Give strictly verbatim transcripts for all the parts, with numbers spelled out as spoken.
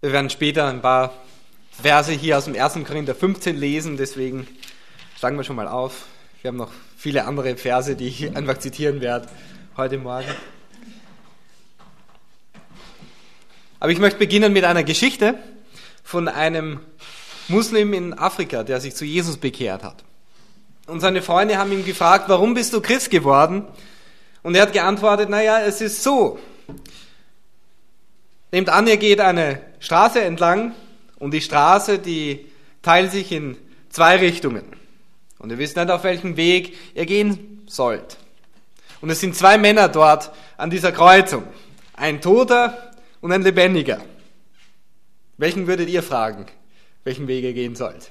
Wir werden später ein paar Verse hier aus dem ersten Korinther fünfzehn lesen, deswegen steigen wir schon mal auf. Wir haben noch viele andere Verse, die ich einfach zitieren werde heute Morgen. Aber ich möchte beginnen mit einer Geschichte von einem Muslim in Afrika, der sich zu Jesus bekehrt hat. Und seine Freunde haben ihn gefragt, warum bist du Christ geworden? Und er hat geantwortet, naja, es ist so. Nehmt an, ihr geht eine Straße entlang und die Straße, die teilt sich in zwei Richtungen. Und ihr wisst nicht, auf welchem Weg ihr gehen sollt. Und es sind zwei Männer dort an dieser Kreuzung. Ein Toter und ein Lebendiger. Welchen würdet ihr fragen, welchen Weg ihr gehen sollt?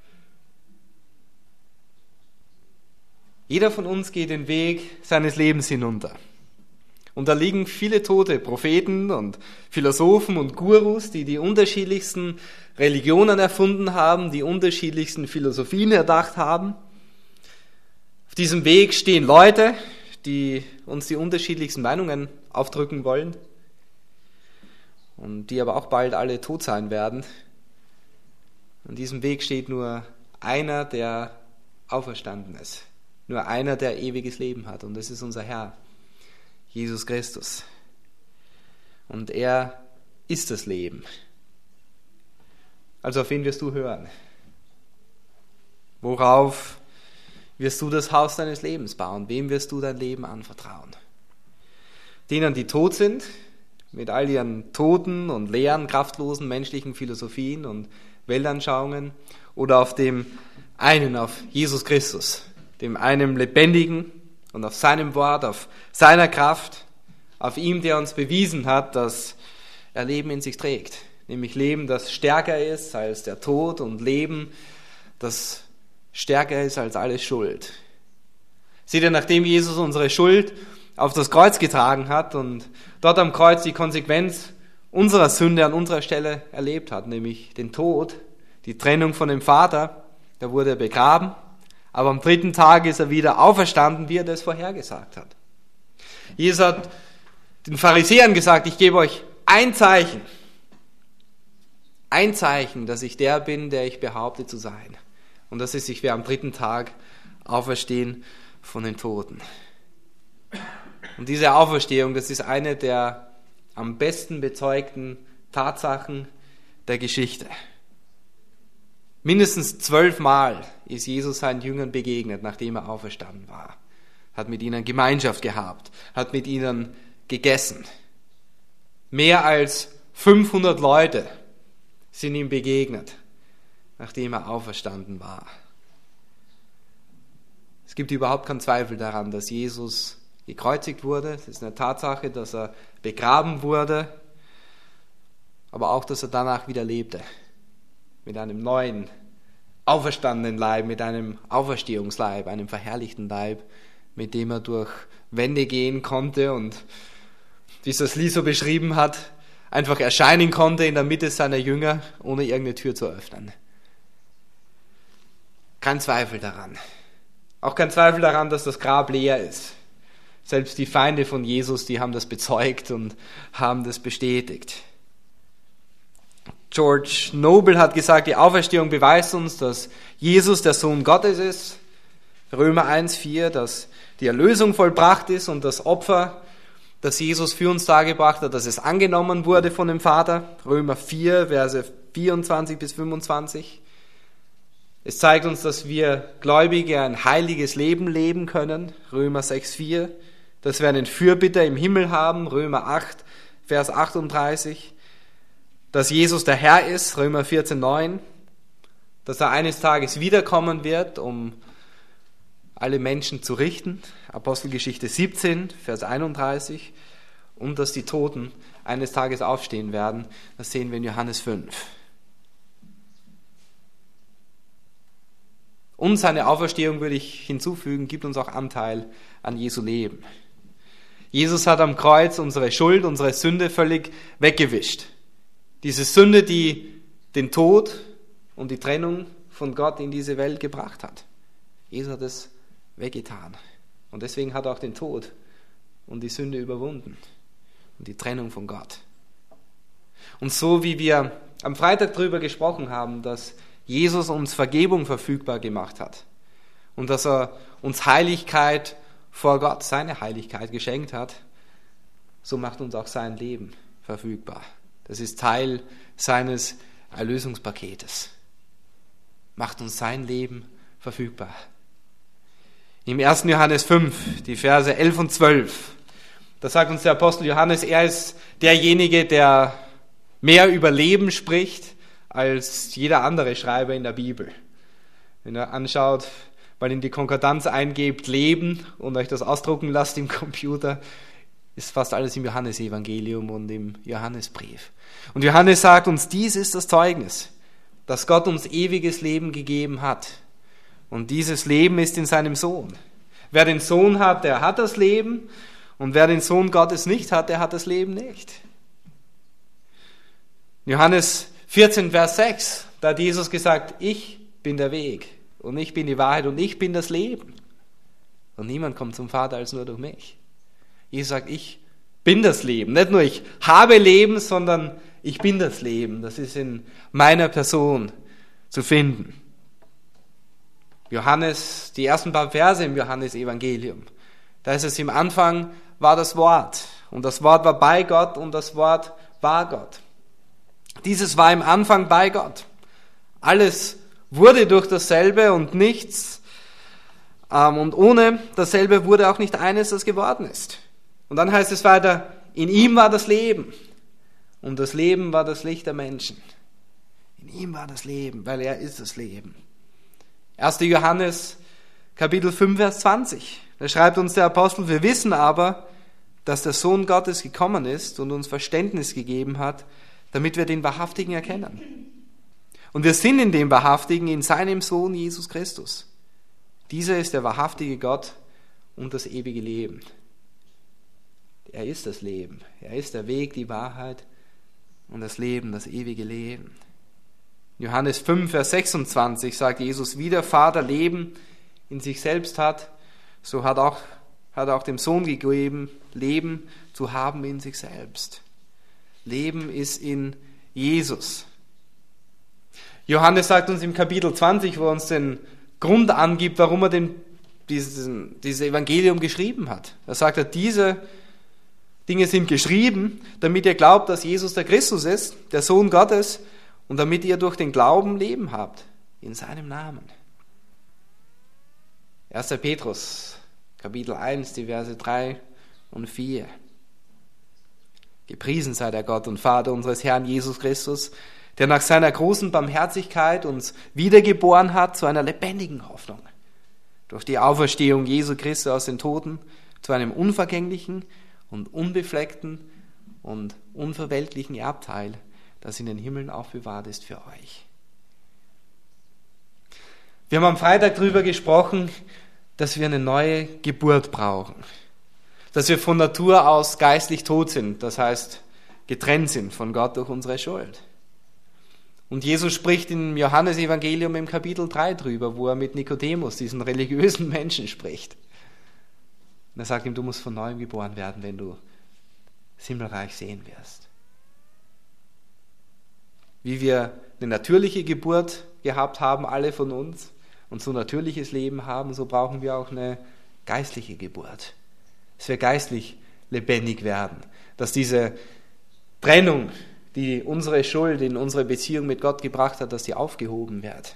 Jeder von uns geht den Weg seines Lebens hinunter. Und da liegen viele tote Propheten und Philosophen und Gurus, die die unterschiedlichsten Religionen erfunden haben, die unterschiedlichsten Philosophien erdacht haben. Auf diesem Weg stehen Leute, die uns die unterschiedlichsten Meinungen aufdrücken wollen und die aber auch bald alle tot sein werden. An diesem Weg steht nur einer, der auferstanden ist. Nur einer, der ewiges Leben hat, und das ist unser Herr, Jesus Christus. Und er ist das Leben. Also auf wen wirst du hören? Worauf wirst du das Haus deines Lebens bauen? Wem wirst du dein Leben anvertrauen? Denen, die tot sind, mit all ihren toten und leeren, kraftlosen menschlichen Philosophien und Weltanschauungen, oder auf dem einen, auf Jesus Christus, dem einen Lebendigen, und auf seinem Wort, auf seiner Kraft, auf ihm, der uns bewiesen hat, dass er Leben in sich trägt. Nämlich Leben, das stärker ist als der Tod, und Leben, das stärker ist als alle Schuld. Seht ihr, nachdem Jesus unsere Schuld auf das Kreuz getragen hat und dort am Kreuz die Konsequenz unserer Sünde an unserer Stelle erlebt hat, nämlich den Tod, die Trennung von dem Vater, da wurde er begraben, aber am dritten Tag ist er wieder auferstanden, wie er das vorhergesagt hat. Jesus hat den Pharisäern gesagt, ich gebe euch ein Zeichen. Ein Zeichen, dass ich der bin, der ich behaupte zu sein. Und das ist, ich werde am dritten Tag auferstehen von den Toten. Und diese Auferstehung, das ist eine der am besten bezeugten Tatsachen der Geschichte. Mindestens zwölfmal ist Jesus seinen Jüngern begegnet, nachdem er auferstanden war. Hat mit ihnen Gemeinschaft gehabt, hat mit ihnen gegessen. Mehr als fünfhundert Leute sind ihm begegnet, nachdem er auferstanden war. Es gibt überhaupt keinen Zweifel daran, dass Jesus gekreuzigt wurde. Es ist eine Tatsache, dass er begraben wurde, aber auch, dass er danach wieder lebte. Mit einem neuen, auferstandenen Leib, mit einem Auferstehungsleib, einem verherrlichten Leib, mit dem er durch Wände gehen konnte und, wie es das Lied so beschrieben hat, einfach erscheinen konnte in der Mitte seiner Jünger, ohne irgendeine Tür zu öffnen. Kein Zweifel daran. Auch kein Zweifel daran, dass das Grab leer ist. Selbst die Feinde von Jesus, die haben das bezeugt und haben das bestätigt. George Noble hat gesagt, die Auferstehung beweist uns, dass Jesus der Sohn Gottes ist. Römer eins vier, dass die Erlösung vollbracht ist und das Opfer, das Jesus für uns dargebracht hat, dass es angenommen wurde von dem Vater. Römer vier, Verse vierundzwanzig bis fünfundzwanzig. Es zeigt uns, dass wir Gläubige ein heiliges Leben leben können. Römer sechs vier. Dass wir einen Fürbitter im Himmel haben. Römer acht, Vers achtunddreißig. Dass Jesus der Herr ist, Römer vierzehn neun, dass er eines Tages wiederkommen wird, um alle Menschen zu richten, Apostelgeschichte siebzehn, Vers einunddreißig, und dass die Toten eines Tages aufstehen werden, das sehen wir in Johannes fünf. Und seine Auferstehung, würde ich hinzufügen, gibt uns auch Anteil an Jesu Leben. Jesus hat am Kreuz unsere Schuld, unsere Sünde völlig weggewischt. Diese Sünde, die den Tod und die Trennung von Gott in diese Welt gebracht hat. Jesus hat es weggetan. Und deswegen hat er auch den Tod und die Sünde überwunden und die Trennung von Gott. Und so wie wir am Freitag darüber gesprochen haben, dass Jesus uns Vergebung verfügbar gemacht hat und dass er uns Heiligkeit vor Gott, seine Heiligkeit geschenkt hat, so macht uns auch sein Leben verfügbar. Das ist Teil seines Erlösungspaketes. Macht uns sein Leben verfügbar. Im ersten Johannes fünf, die Verse elf und zwölf, da sagt uns der Apostel Johannes, er ist derjenige, der mehr über Leben spricht als jeder andere Schreiber in der Bibel. Wenn ihr anschaut, mal in die Konkordanz eingebt, Leben und euch das ausdrucken lasst im Computer, ist fast alles im Johannesevangelium und im Johannesbrief. Und Johannes sagt uns, dies ist das Zeugnis, dass Gott uns ewiges Leben gegeben hat. Und dieses Leben ist in seinem Sohn. Wer den Sohn hat, der hat das Leben. Und wer den Sohn Gottes nicht hat, der hat das Leben nicht. Johannes vierzehn, Vers sechs, da hat Jesus gesagt, ich bin der Weg und ich bin die Wahrheit und ich bin das Leben. Und niemand kommt zum Vater als nur durch mich. Jesus sagt, ich bin das Leben. Nicht nur ich habe Leben, sondern ich bin das Leben. Das ist in meiner Person zu finden. Johannes, die ersten paar Verse im Johannesevangelium, da ist es im Anfang war das Wort und das Wort war bei Gott und das Wort war Gott. Dieses war im Anfang bei Gott. Alles wurde durch dasselbe und nichts ähm, und ohne dasselbe wurde auch nicht eines, das geworden ist. Und dann heißt es weiter, in ihm war das Leben und das Leben war das Licht der Menschen. In ihm war das Leben, weil er ist das Leben. erster Johannes, Kapitel fünf, Vers zwanzig. Da schreibt uns der Apostel, wir wissen aber, dass der Sohn Gottes gekommen ist und uns Verständnis gegeben hat, damit wir den Wahrhaftigen erkennen. Und wir sind in dem Wahrhaftigen, in seinem Sohn Jesus Christus. Dieser ist der wahrhaftige Gott und das ewige Leben. Er ist das Leben. Er ist der Weg, die Wahrheit und das Leben, das ewige Leben. Johannes fünf, Vers sechsundzwanzig sagt Jesus, wie der Vater Leben in sich selbst hat, so hat auch, hat auch dem Sohn gegeben, Leben zu haben in sich selbst. Leben ist in Jesus. Johannes sagt uns im Kapitel zwanzig, wo er uns den Grund angibt, warum er den, diesen, dieses Evangelium geschrieben hat. Da sagt er, diese Dinge sind geschrieben, damit ihr glaubt, dass Jesus der Christus ist, der Sohn Gottes, und damit ihr durch den Glauben Leben habt, in seinem Namen. erster Petrus, Kapitel eins, die Verse drei und vier. Gepriesen sei der Gott und Vater unseres Herrn Jesus Christus, der nach seiner großen Barmherzigkeit uns wiedergeboren hat zu einer lebendigen Hoffnung. Durch die Auferstehung Jesu Christi aus den Toten zu einem unvergänglichen und unbefleckten und unverweltlichen Erbteil, das in den Himmeln aufbewahrt ist für euch. Wir haben am Freitag darüber gesprochen, dass wir eine neue Geburt brauchen. Dass wir von Natur aus geistlich tot sind, das heißt getrennt sind von Gott durch unsere Schuld. Und Jesus spricht im Johannesevangelium im Kapitel drei drüber, wo er mit Nikodemus, diesen religiösen Menschen, spricht. Und er sagt ihm, du musst von neuem geboren werden, wenn du das Himmelreich sehen wirst. Wie wir eine natürliche Geburt gehabt haben, alle von uns, und so natürliches Leben haben, so brauchen wir auch eine geistliche Geburt. Dass wir geistlich lebendig werden. Dass diese Trennung, die unsere Schuld in unsere Beziehung mit Gott gebracht hat, dass die aufgehoben wird.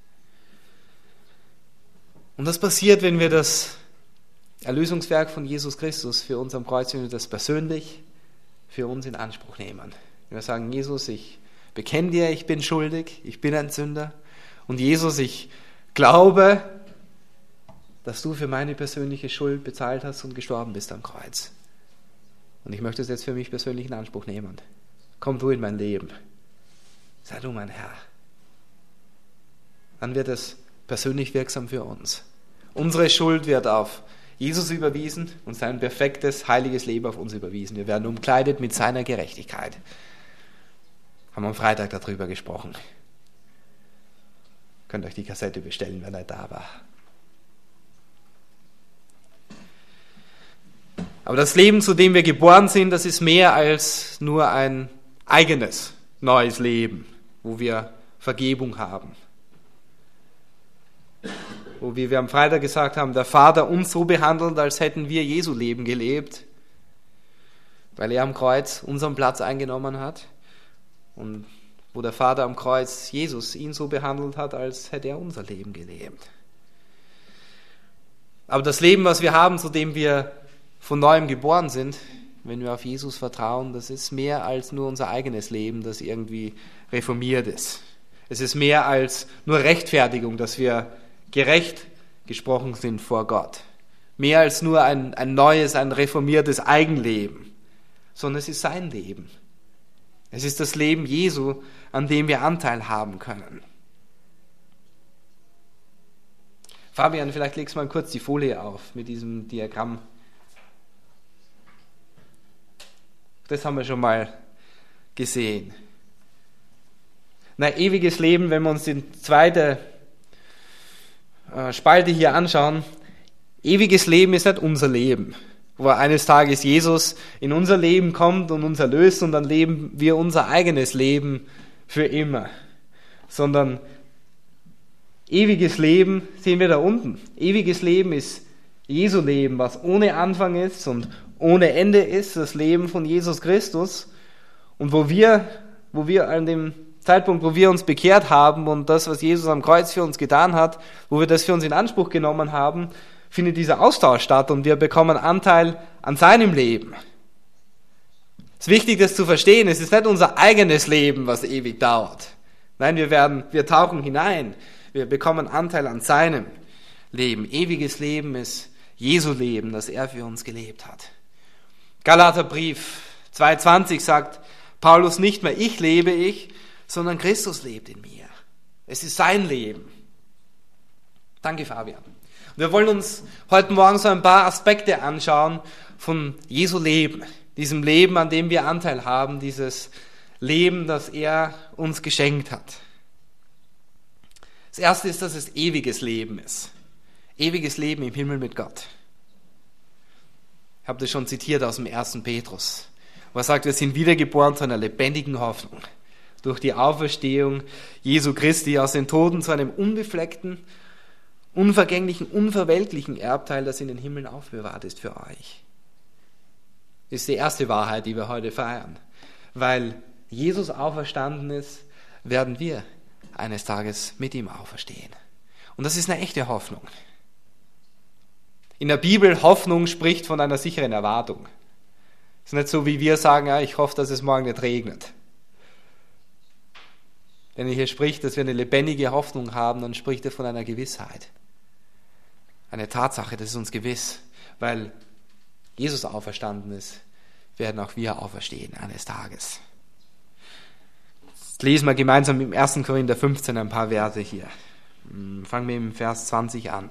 Und das passiert, wenn wir das Erlösungswerk von Jesus Christus für uns am Kreuz, wenn wir das persönlich für uns in Anspruch nehmen. Wenn wir sagen, Jesus, ich bekenne dir, ich bin schuldig, ich bin ein Sünder. Und Jesus, ich glaube, dass du für meine persönliche Schuld bezahlt hast und gestorben bist am Kreuz. Und ich möchte es jetzt für mich persönlich in Anspruch nehmen. Komm du in mein Leben. Sei du mein Herr. Dann wird es persönlich wirksam für uns. Unsere Schuld wird auf Jesus überwiesen und sein perfektes, heiliges Leben auf uns überwiesen. Wir werden umkleidet mit seiner Gerechtigkeit. Haben am Freitag darüber gesprochen. Könnt euch die Kassette bestellen, wenn er da war. Aber das Leben, zu dem wir geboren sind, das ist mehr als nur ein eigenes neues Leben, wo wir Vergebung haben. Wo wir, wir am Freitag gesagt haben, der Vater uns so behandelt, als hätten wir Jesu Leben gelebt, weil er am Kreuz unseren Platz eingenommen hat. Und wo der Vater am Kreuz Jesus ihn so behandelt hat, als hätte er unser Leben gelebt. Aber das Leben, was wir haben, zu dem wir von Neuem geboren sind, wenn wir auf Jesus vertrauen, das ist mehr als nur unser eigenes Leben, das irgendwie reformiert ist. Es ist mehr als nur Rechtfertigung, dass wir gerecht gesprochen sind vor Gott. Mehr als nur ein, ein neues, ein reformiertes Eigenleben, sondern es ist sein Leben. Es ist das Leben Jesu, an dem wir Anteil haben können. Fabian, vielleicht legst du mal kurz die Folie auf mit diesem Diagramm. Das haben wir schon mal gesehen. Na, ewiges Leben, wenn wir uns die zweite äh, Spalte hier anschauen, ewiges Leben ist nicht unser Leben, wo eines Tages Jesus in unser Leben kommt und uns erlöst und dann leben wir unser eigenes Leben für immer, sondern ewiges Leben sehen wir da unten. Ewiges Leben ist Jesu Leben, was ohne Anfang ist und ohne Ende ist, das Leben von Jesus Christus. Und wo wir, wo wir an dem Zeitpunkt, wo wir uns bekehrt haben und das, was Jesus am Kreuz für uns getan hat, wo wir das für uns in Anspruch genommen haben, findet dieser Austausch statt und wir bekommen Anteil an seinem Leben. Es ist wichtig, das zu verstehen. Es ist nicht unser eigenes Leben, was ewig dauert. Nein, wir werden, wir tauchen hinein. Wir bekommen Anteil an seinem Leben. Ewiges Leben ist Jesu Leben, das er für uns gelebt hat. Galaterbrief zwei zwanzig sagt Paulus nicht mehr, ich lebe ich, sondern Christus lebt in mir. Es ist sein Leben. Danke, Fabian. Wir wollen uns heute Morgen so ein paar Aspekte anschauen von Jesu Leben, diesem Leben, an dem wir Anteil haben, dieses Leben, das er uns geschenkt hat. Das erste ist, dass es ewiges Leben ist. Ewiges Leben im Himmel mit Gott. Ich habe das schon zitiert aus dem ersten Petrus, wo er sagt, wir sind wiedergeboren zu einer lebendigen Hoffnung. Durch die Auferstehung Jesu Christi aus den Toten zu einem unbefleckten, unvergänglichen, unverwelklichen Erbteil, das in den Himmeln aufbewahrt ist für euch. Das ist die erste Wahrheit, die wir heute feiern. Weil Jesus auferstanden ist, werden wir eines Tages mit ihm auferstehen. Und das ist eine echte Hoffnung. In der Bibel, Hoffnung spricht von einer sicheren Erwartung. Es ist nicht so, wie wir sagen, ja, ich hoffe, dass es morgen nicht regnet. Wenn er hier spricht, dass wir eine lebendige Hoffnung haben, dann spricht er von einer Gewissheit. Eine Tatsache, das ist uns gewiss, weil Jesus auferstanden ist, werden auch wir auferstehen eines Tages. Jetzt lesen wir gemeinsam im ersten Korinther fünfzehn ein paar Verse hier. Fangen wir im Vers zwanzig an.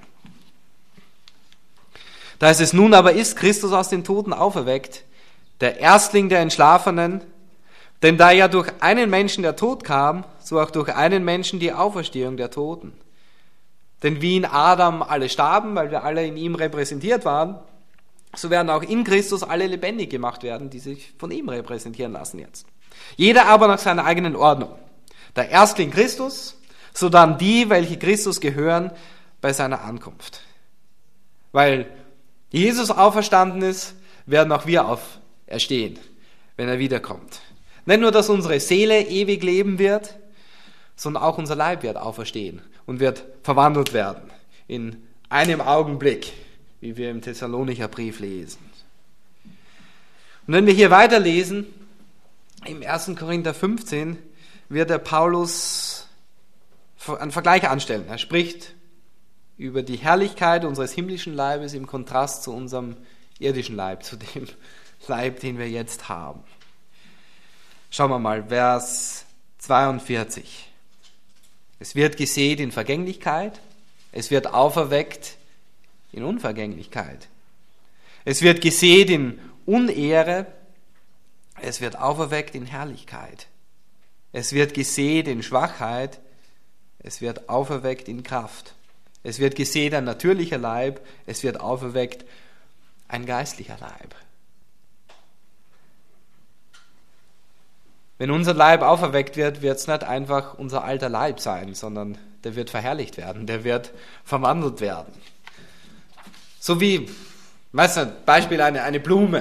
Da ist es nun aber ist Christus aus den Toten auferweckt, der Erstling der Entschlafenen, denn da ja durch einen Menschen der Tod kam, so auch durch einen Menschen die Auferstehung der Toten. Denn wie in Adam alle starben, weil wir alle in ihm repräsentiert waren, so werden auch in Christus alle lebendig gemacht werden, die sich von ihm repräsentieren lassen jetzt. Jeder aber nach seiner eigenen Ordnung. Der Erstling Christus, sodann die, welche Christus gehören, bei seiner Ankunft. Weil Jesus auferstanden ist, werden auch wir auferstehen, wenn er wiederkommt. Nicht nur, dass unsere Seele ewig leben wird, sondern auch unser Leib wird auferstehen und wird verwandelt werden in einem Augenblick, wie wir im Thessalonicher Brief lesen. Und wenn wir hier weiterlesen, im ersten Korinther fünfzehn, wird der Paulus einen Vergleich anstellen. Er spricht über die Herrlichkeit unseres himmlischen Leibes im Kontrast zu unserem irdischen Leib, zu dem Leib, den wir jetzt haben. Schauen wir mal, Vers zweiundvierzig. Es wird gesät in Vergänglichkeit, es wird auferweckt in Unvergänglichkeit. Es wird gesät in Unehre, es wird auferweckt in Herrlichkeit. Es wird gesät in Schwachheit, es wird auferweckt in Kraft. Es wird gesät ein natürlicher Leib, es wird auferweckt ein geistlicher Leib. Wenn unser Leib auferweckt wird, wird es nicht einfach unser alter Leib sein, sondern der wird verherrlicht werden, der wird verwandelt werden. So wie, weißt du, Beispiel eine, eine Blume.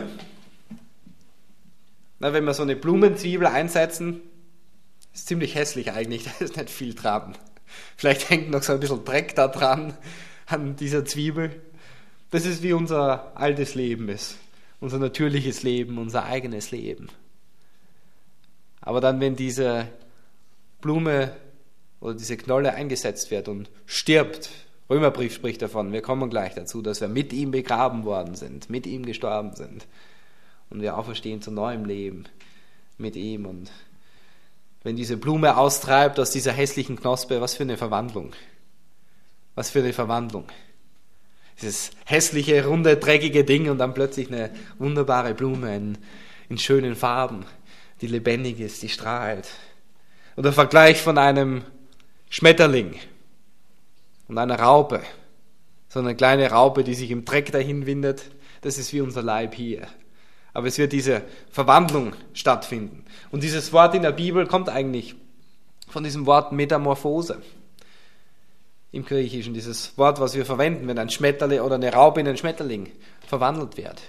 Na, wenn wir so eine Blumenzwiebel einsetzen, ist ziemlich hässlich eigentlich, da ist nicht viel dran. Vielleicht hängt noch so ein bisschen Dreck da dran, an dieser Zwiebel. Das ist wie unser altes Leben ist, unser natürliches Leben, unser eigenes Leben. Aber dann, wenn diese Blume oder diese Knolle eingesetzt wird und stirbt, Römerbrief spricht davon, wir kommen gleich dazu, dass wir mit ihm begraben worden sind, mit ihm gestorben sind und wir auferstehen zu neuem Leben mit ihm. Und wenn diese Blume austreibt aus dieser hässlichen Knospe, was für eine Verwandlung. Was für eine Verwandlung. Dieses hässliche, runde, dreckige Ding und dann plötzlich eine wunderbare Blume in, in schönen Farben, die lebendig ist, die strahlt. Oder Vergleich von einem Schmetterling und einer Raupe. So eine kleine Raupe, die sich im Dreck dahin windet, das ist wie unser Leib hier. Aber es wird diese Verwandlung stattfinden. Und dieses Wort in der Bibel kommt eigentlich von diesem Wort Metamorphose. Im Griechischen, dieses Wort, was wir verwenden, wenn ein Schmetterling oder eine Raupe in einen Schmetterling verwandelt wird.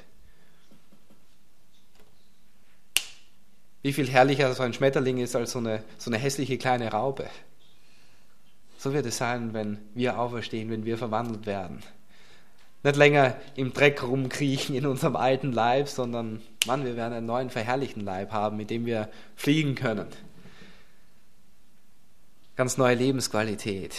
Wie viel herrlicher so ein Schmetterling ist als so eine, so eine hässliche kleine Raupe. So wird es sein, wenn wir auferstehen, wenn wir verwandelt werden. Nicht länger im Dreck rumkriechen in unserem alten Leib, sondern, Mann, wir werden einen neuen, verherrlichten Leib haben, mit dem wir fliegen können. Ganz neue Lebensqualität.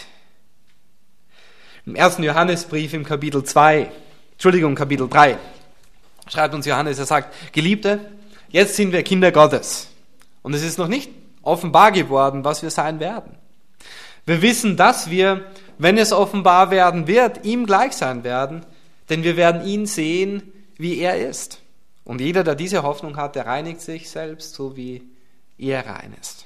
Im ersten Johannesbrief im Kapitel zwei, Entschuldigung, Kapitel drei, schreibt uns Johannes, er sagt, Geliebte, jetzt sind wir Kinder Gottes. Und es ist noch nicht offenbar geworden, was wir sein werden. Wir wissen, dass wir, wenn es offenbar werden wird, ihm gleich sein werden, denn wir werden ihn sehen, wie er ist. Und jeder, der diese Hoffnung hat, der reinigt sich selbst, so wie er rein ist.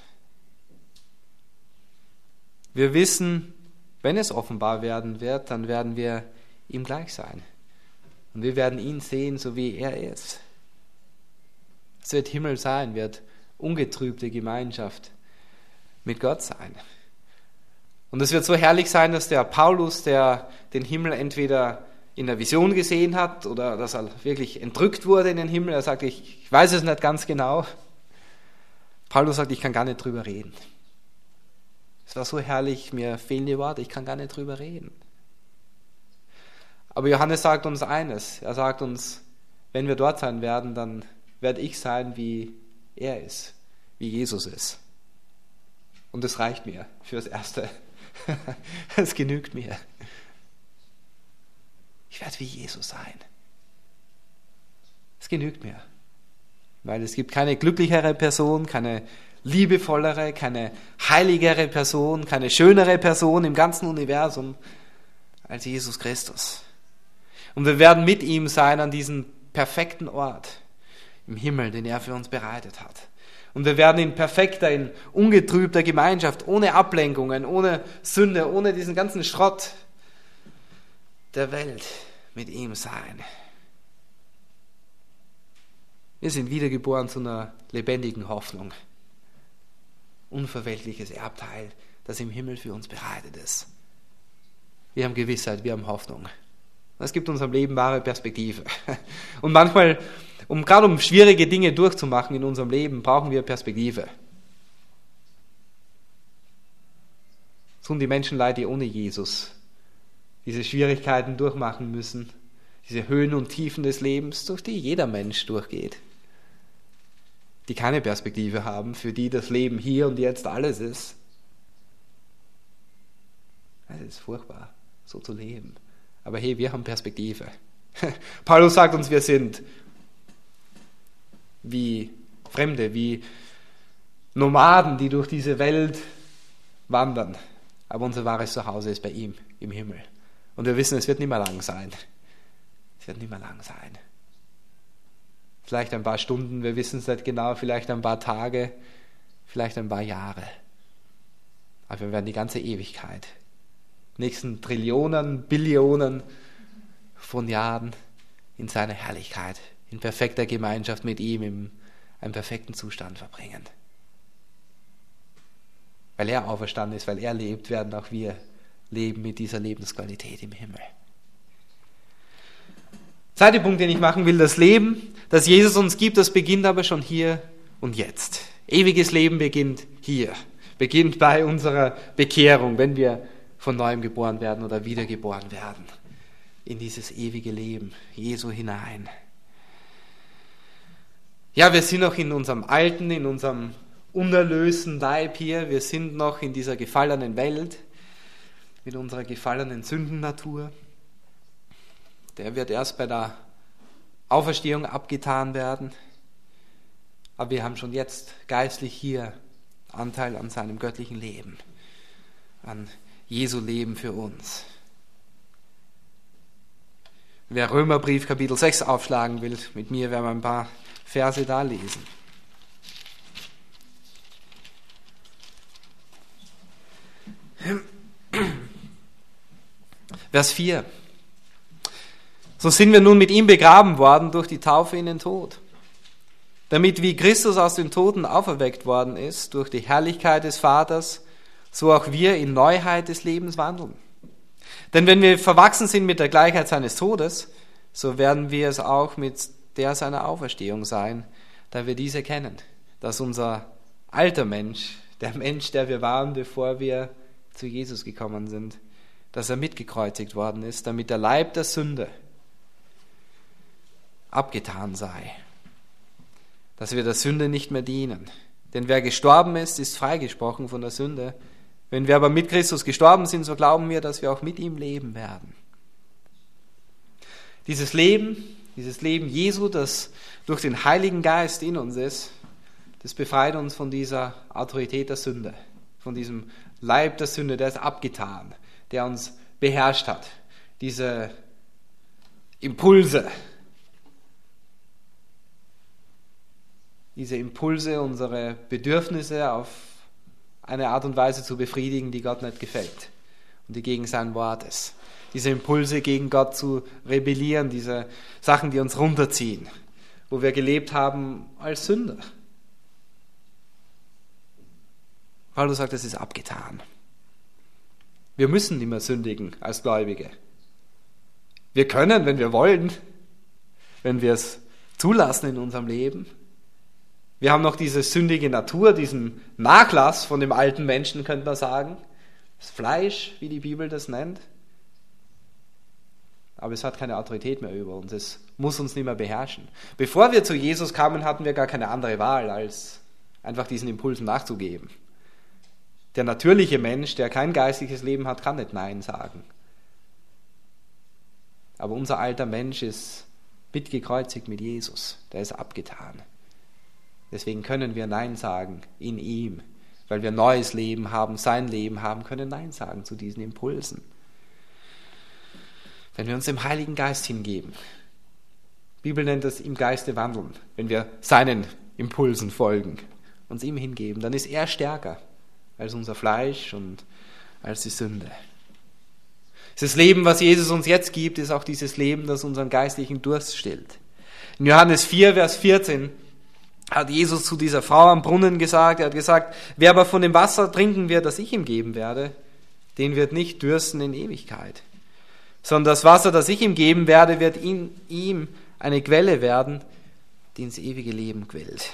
Wir wissen, wenn es offenbar werden wird, dann werden wir ihm gleich sein. Und wir werden ihn sehen, so wie er ist. Es wird Himmel sein, wird ungetrübte Gemeinschaft mit Gott sein. Und es wird so herrlich sein, dass der Paulus, der den Himmel entweder in der Vision gesehen hat oder dass er wirklich entrückt wurde in den Himmel, er sagt, ich, ich weiß es nicht ganz genau. Paulus sagt, ich kann gar nicht drüber reden. Es war so herrlich, mir fehlen die Worte, ich kann gar nicht drüber reden. Aber Johannes sagt uns eines, er sagt uns, wenn wir dort sein werden, dann werde ich sein, wie er ist, wie Jesus ist. Und das reicht mir fürs Erste. Es genügt mir. Ich werde wie Jesus sein. Es genügt mir. Weil es gibt keine glücklichere Person, keine liebevollere, keine heiligere Person, keine schönere Person im ganzen Universum als Jesus Christus. Und wir werden mit ihm sein an diesem perfekten Ort im Himmel, den er für uns bereitet hat. Und wir werden in perfekter, in ungetrübter Gemeinschaft, ohne Ablenkungen, ohne Sünde, ohne diesen ganzen Schrott der Welt mit ihm sein. Wir sind wiedergeboren zu einer lebendigen Hoffnung. Unverweltliches Erbteil, das im Himmel für uns bereitet ist. Wir haben Gewissheit, wir haben Hoffnung. Es gibt unserem Leben wahre Perspektive. Und manchmal, um gerade um schwierige Dinge durchzumachen in unserem Leben, brauchen wir Perspektive. Es tun die Menschen leid, die ohne Jesus diese Schwierigkeiten durchmachen müssen, diese Höhen und Tiefen des Lebens, durch die jeder Mensch durchgeht. Die keine Perspektive haben, für die das Leben hier und jetzt alles ist. Es ist furchtbar, so zu leben. Aber hey, wir haben Perspektive. Paulus sagt uns, wir sind wie Fremde, wie Nomaden, die durch diese Welt wandern. Aber unser wahres Zuhause ist bei ihm im Himmel. Und wir wissen, es wird nicht mehr lang sein. Es wird nicht mehr lang sein. Vielleicht ein paar Stunden, wir wissen es nicht genau, vielleicht ein paar Tage, vielleicht ein paar Jahre. Aber wir werden die ganze Ewigkeit, nächsten Trillionen, Billionen von Jahren in seiner Herrlichkeit, in perfekter Gemeinschaft mit ihm, in einem perfekten Zustand verbringen. weil er auferstanden ist, weil er lebt, werden auch wir leben mit dieser Lebensqualität im Himmel. Zweiter Punkt, den ich machen will, das Leben, das Jesus uns gibt, das beginnt aber schon hier und jetzt. Ewiges Leben beginnt hier, beginnt bei unserer Bekehrung, wenn wir von neuem geboren werden oder wiedergeboren werden, in dieses ewige Leben Jesu hinein. Ja, wir sind noch in unserem alten, in unserem unerlösten Leib hier, wir sind noch in dieser gefallenen Welt, mit unserer gefallenen Sündennatur. Der wird erst bei der Auferstehung abgetan werden. Aber wir haben schon jetzt geistlich hier Anteil an seinem göttlichen Leben, an Jesu Leben für uns. Wer Römerbrief Kapitel sechs aufschlagen will, mit mir werden wir ein paar Verse da lesen. Vers vier. So sind wir nun mit ihm begraben worden durch die Taufe in den Tod, damit wie Christus aus den Toten auferweckt worden ist durch die Herrlichkeit des Vaters, so auch wir in Neuheit des Lebens wandeln. Denn wenn wir verwachsen sind mit der Gleichheit seines Todes, so werden wir es auch mit der seiner Auferstehung sein, da wir diese kennen, dass unser alter Mensch, der Mensch, der wir waren, bevor wir zu Jesus gekommen sind, dass er mitgekreuzigt worden ist, damit der Leib der Sünde abgetan sei, dass wir der Sünde nicht mehr dienen. Denn wer gestorben ist, ist freigesprochen von der Sünde. Wenn wir aber mit Christus gestorben sind, so glauben wir, dass wir auch mit ihm leben werden. Dieses Leben, dieses Leben Jesu, das durch den Heiligen Geist in uns ist, das befreit uns von dieser Autorität der Sünde, von diesem Leib der Sünde, der ist abgetan, der uns beherrscht hat. Diese Impulse, diese Impulse, unsere Bedürfnisse auf eine Art und Weise zu befriedigen, die Gott nicht gefällt und die gegen sein Wort ist. Diese Impulse gegen Gott zu rebellieren, diese Sachen, die uns runterziehen, wo wir gelebt haben als Sünder. Paulus sagt, es ist abgetan. Wir müssen nicht mehr sündigen als Gläubige. Wir können, wenn wir wollen, wenn wir es zulassen in unserem Leben. Wir haben noch diese sündige Natur, diesen Nachlass von dem alten Menschen, könnte man sagen. Das Fleisch, wie die Bibel das nennt. Aber es hat keine Autorität mehr über uns. Es muss uns nicht mehr beherrschen. Bevor wir zu Jesus kamen, hatten wir gar keine andere Wahl, als einfach diesen Impulsen nachzugeben. Der natürliche Mensch, der kein geistliches Leben hat, kann nicht Nein sagen. Aber unser alter Mensch ist mitgekreuzigt mit Jesus. Der ist abgetan. Deswegen können wir Nein sagen in ihm, weil wir neues Leben haben, sein Leben haben, können Nein sagen zu diesen Impulsen. Wenn wir uns dem Heiligen Geist hingeben, die Bibel nennt das im Geiste wandeln, wenn wir seinen Impulsen folgen, uns ihm hingeben, dann ist er stärker als unser Fleisch und als die Sünde. Dieses Leben, was Jesus uns jetzt gibt, ist auch dieses Leben, das unseren geistlichen Durst stillt. In Johannes vier, Vers vierzehn hat Jesus zu dieser Frau am Brunnen gesagt, er hat gesagt, wer aber von dem Wasser trinken wird, das ich ihm geben werde, den wird nicht dürsten in Ewigkeit. Sondern das Wasser, das ich ihm geben werde, wird in ihm eine Quelle werden, die ins ewige Leben quillt.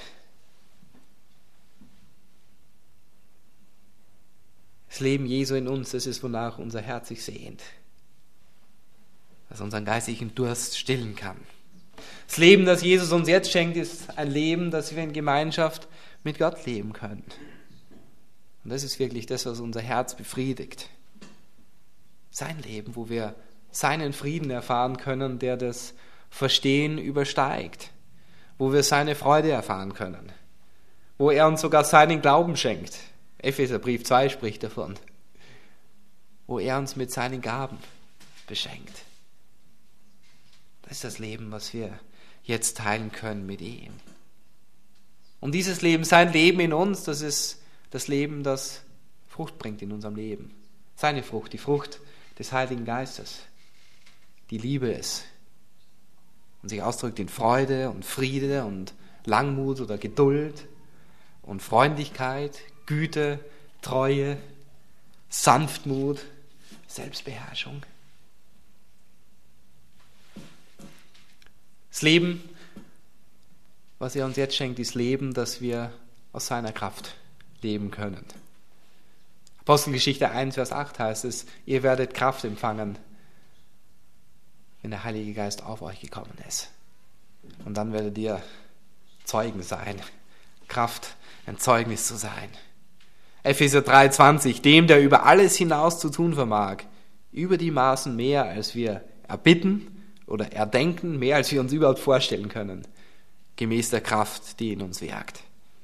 Das Leben Jesu in uns, das ist, wonach unser Herz sich sehnt. Das unseren geistlichen Durst stillen kann. Das Leben, das Jesus uns jetzt schenkt, ist ein Leben, das wir in Gemeinschaft mit Gott leben können. Und das ist wirklich das, was unser Herz befriedigt. Sein Leben, wo wir seinen Frieden erfahren können, der das Verstehen übersteigt. Wo wir seine Freude erfahren können. Wo er uns sogar seinen Glauben schenkt. Epheserbrief zwei spricht davon. Wo er uns mit seinen Gaben beschenkt. Das ist das Leben, was wir jetzt teilen können mit ihm. Und dieses Leben, sein Leben in uns, das ist das Leben, das Frucht bringt in unserem Leben. Seine Frucht, die Frucht des Heiligen Geistes. Die Liebe ist. Und sich ausdrückt in Freude und Friede und Langmut oder Geduld und Freundlichkeit, Güte, Treue, Sanftmut, Selbstbeherrschung. Das Leben, was er uns jetzt schenkt, ist Leben, dass wir aus seiner Kraft leben können. Apostelgeschichte eins, Vers acht heißt es, ihr werdet Kraft empfangen, wenn der Heilige Geist auf euch gekommen ist. Und dann werdet ihr Zeugen sein, Kraft, ein Zeugnis zu sein. Epheser drei, zwanzig, dem, der über alles hinaus zu tun vermag, über die Maßen mehr, als wir erbitten oder erdenken, mehr, als wir uns überhaupt vorstellen können, gemäß der Kraft, die in uns wirkt.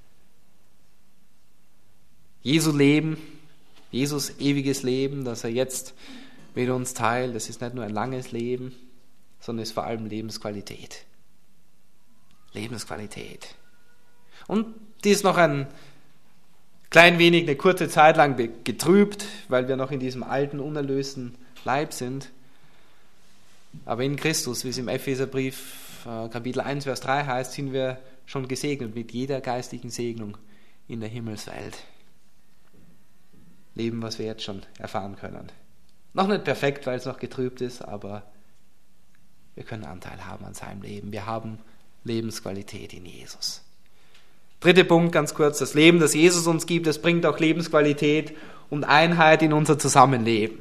Jesu Leben, Jesus ewiges Leben, das er jetzt mit uns teilt, das ist nicht nur ein langes Leben, sondern ist vor allem Lebensqualität. Lebensqualität. Und die ist noch ein klein wenig, eine kurze Zeit lang getrübt, weil wir noch in diesem alten, unerlösten Leib sind. Aber in Christus, wie es im Epheserbrief Kapitel eins, Vers drei heißt, sind wir schon gesegnet mit jeder geistlichen Segnung in der Himmelswelt. Leben, was wir jetzt schon erfahren können. Noch nicht perfekt, weil es noch getrübt ist, aber wir können Anteil haben an seinem Leben. Wir haben Lebensqualität in Jesus. Dritter Punkt, ganz kurz, das Leben, das Jesus uns gibt, das bringt auch Lebensqualität und Einheit in unser Zusammenleben.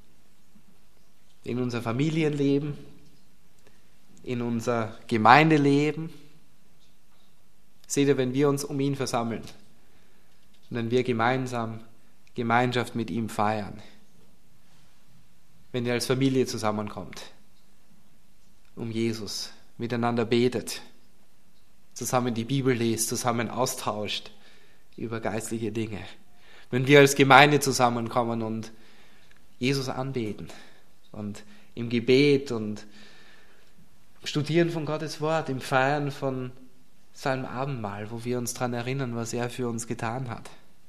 In unser Familienleben, in unser Gemeindeleben. Seht ihr, wenn wir uns um ihn versammeln und wenn wir gemeinsam Gemeinschaft mit ihm feiern, wenn ihr als Familie zusammenkommt, um Jesus, miteinander betet, zusammen die Bibel lest, zusammen austauscht über geistliche Dinge, wenn wir als Gemeinde zusammenkommen und Jesus anbeten und im Gebet und im Studieren von Gottes Wort, im Feiern von seinem Abendmahl, wo wir uns daran erinnern, was er für uns getan hat.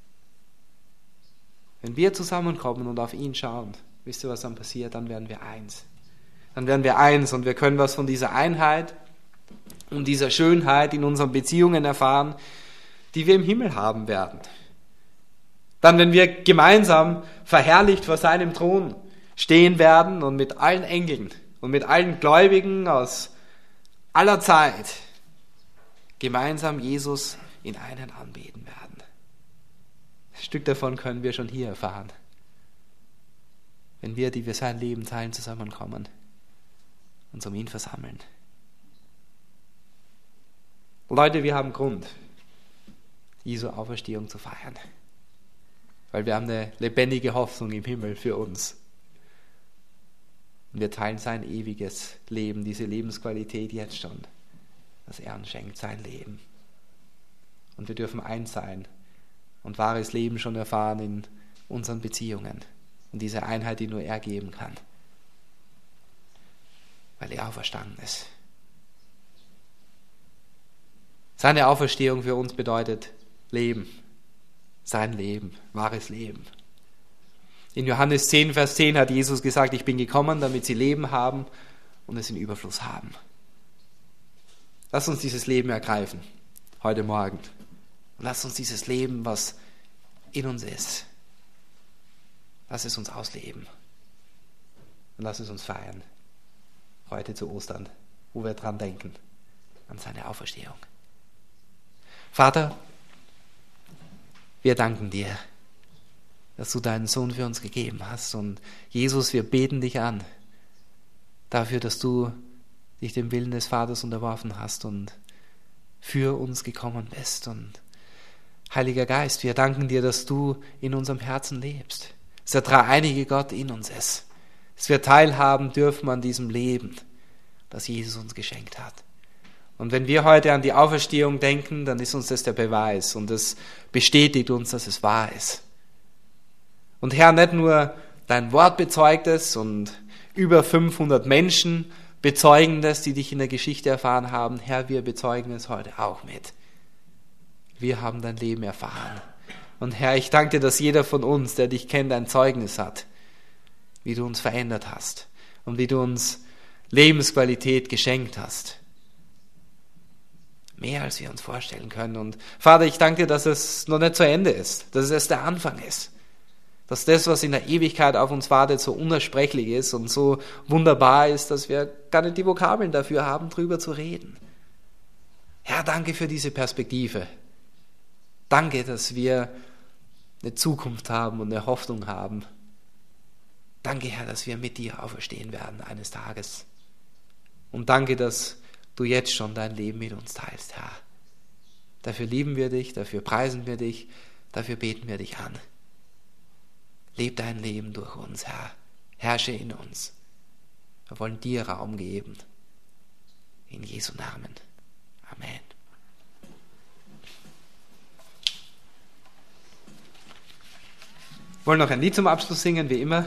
Wenn wir zusammenkommen und auf ihn schauen, wisst ihr, was dann passiert? Dann werden wir eins. Dann werden wir eins und wir können was von dieser Einheit und dieser Schönheit in unseren Beziehungen erfahren, die wir im Himmel haben werden. Dann, wenn wir gemeinsam verherrlicht vor seinem Thron stehen werden und mit allen Engeln und mit allen Gläubigen aus aller Zeit gemeinsam Jesus in einen anbeten werden. Ein Stück davon können wir schon hier erfahren, wenn wir, die wir sein Leben teilen, zusammenkommen, uns um ihn versammeln. Leute, wir haben Grund, Jesu Auferstehung zu feiern, weil wir haben eine lebendige Hoffnung im Himmel für uns. Und wir teilen sein ewiges Leben, diese Lebensqualität jetzt schon, das er uns schenkt, sein Leben. Und wir dürfen eins sein und wahres Leben schon erfahren in unseren Beziehungen und diese Einheit, die nur er geben kann, weil er auferstanden ist. Seine Auferstehung für uns bedeutet Leben, sein Leben, wahres Leben. In Johannes zehn, Vers zehn hat Jesus gesagt, ich bin gekommen, damit sie Leben haben und es in Überfluss haben. Lass uns dieses Leben ergreifen, heute Morgen. Und lass uns dieses Leben, was in uns ist, lass es uns ausleben. Und lass es uns feiern, heute zu Ostern, wo wir dran denken, an seine Auferstehung. Vater, wir danken dir, dass du deinen Sohn für uns gegeben hast. Und Jesus, wir beten dich an, dafür, dass du dich dem Willen des Vaters unterworfen hast und für uns gekommen bist. Und Heiliger Geist, wir danken dir, dass du in unserem Herzen lebst, dass der dreieinige Gott in uns ist, dass wir teilhaben dürfen an diesem Leben, das Jesus uns geschenkt hat. Und wenn wir heute an die Auferstehung denken, dann ist uns das der Beweis und das bestätigt uns, dass es wahr ist. Und Herr, nicht nur dein Wort bezeugt es und über fünfhundert Menschen bezeugen das, die dich in der Geschichte erfahren haben. Herr, wir bezeugen es heute auch mit. Wir haben dein Leben erfahren. Und Herr, ich danke dir, dass jeder von uns, der dich kennt, ein Zeugnis hat, wie du uns verändert hast und wie du uns Lebensqualität geschenkt hast. Mehr als wir uns vorstellen können. Und Vater, ich danke dir, dass es noch nicht zu Ende ist, dass es erst der Anfang ist. Dass das, was in der Ewigkeit auf uns wartet, so unersprechlich ist und so wunderbar ist, dass wir gar nicht die Vokabeln dafür haben, drüber zu reden. Herr, danke für diese Perspektive. Danke, dass wir eine Zukunft haben und eine Hoffnung haben. Danke, Herr, dass wir mit dir auferstehen werden eines Tages. Und danke, dass du jetzt schon dein Leben mit uns teilst, Herr. Dafür lieben wir dich, dafür preisen wir dich, dafür beten wir dich an. Leb dein Leben durch uns, Herr. Herrsche in uns. Wir wollen dir Raum geben. In Jesu Namen. Amen. Wir wollen noch ein Lied zum Abschluss singen, wie immer.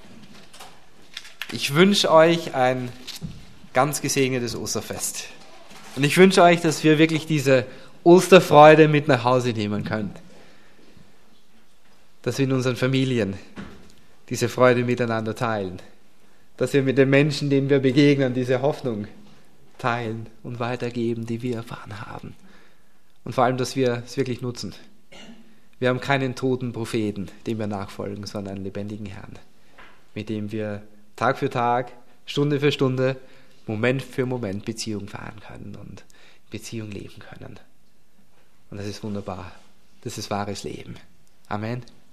Ich wünsche euch ein ganz gesegnetes Osterfest. Und ich wünsche euch, dass wir wirklich diese Osterfreude mit nach Hause nehmen können. Dass wir in unseren Familien diese Freude miteinander teilen. Dass wir mit den Menschen, denen wir begegnen, diese Hoffnung teilen und weitergeben, die wir erfahren haben. Und vor allem, dass wir es wirklich nutzen. Wir haben keinen toten Propheten, dem wir nachfolgen, sondern einen lebendigen Herrn, mit dem wir Tag für Tag, Stunde für Stunde, Moment für Moment Beziehung fahren können und Beziehung leben können. Und das ist wunderbar. Das ist wahres Leben. Amen.